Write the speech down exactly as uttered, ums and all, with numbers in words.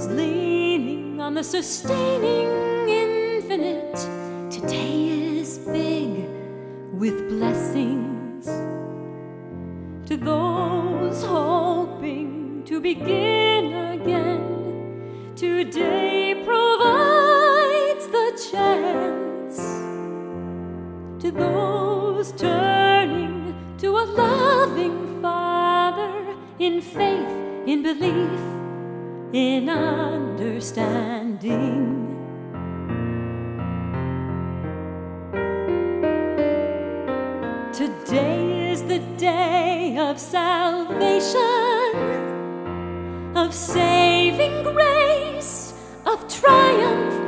who's leaning on the sustaining infinite. Today is big with blessings. To those hoping to begin again, today provides the chance. To those turning to a loving Father, in faith, in belief, in understanding. Today is the day of salvation, of saving grace, of triumph